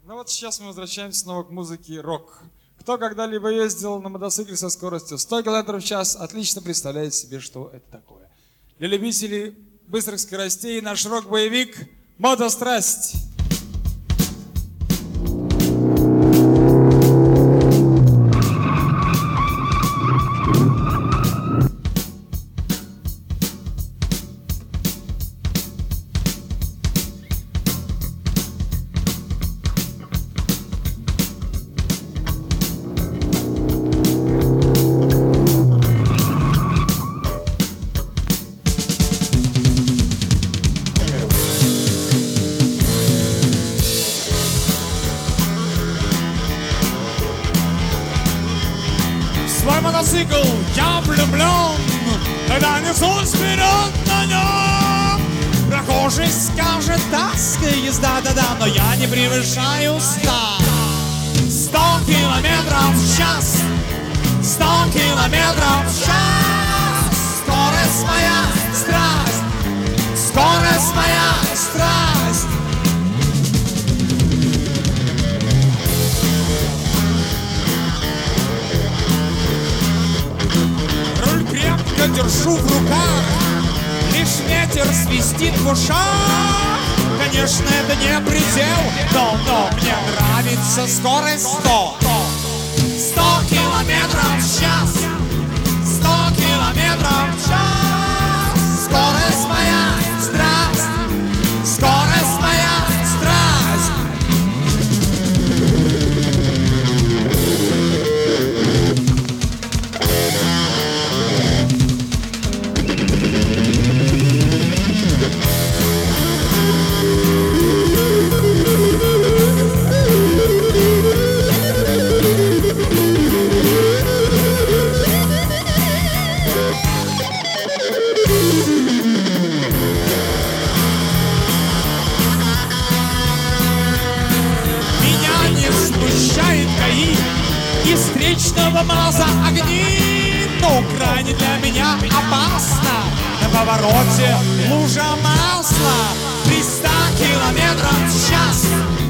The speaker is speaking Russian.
Ну вот сейчас мы возвращаемся снова к музыке рок. Кто когда-либо ездил на мотоцикле со скоростью 100 км в час, отлично представляет себе, что это такое. Для любителей быстрых скоростей наш рок-боевик «Мотострасть». Свой мотоцикл я влюблен, когда несусь вперед на нем. Прохожий скажет, таская езда, да-да, но я не превышаю 100 километров в час, 100 километров в час. Скорость моя страсть, скорость моя страсть. Крепко держу в руках, лишь ветер свистит в ушах. Конечно, это не предел, но мне нравится скорость 100 километров в час, 100 километров в час. Скорость моя страсть, скорость моя страсть. И встречного маза огни, но крайне для меня опасно. На повороте лужа масла, 300 километров в час.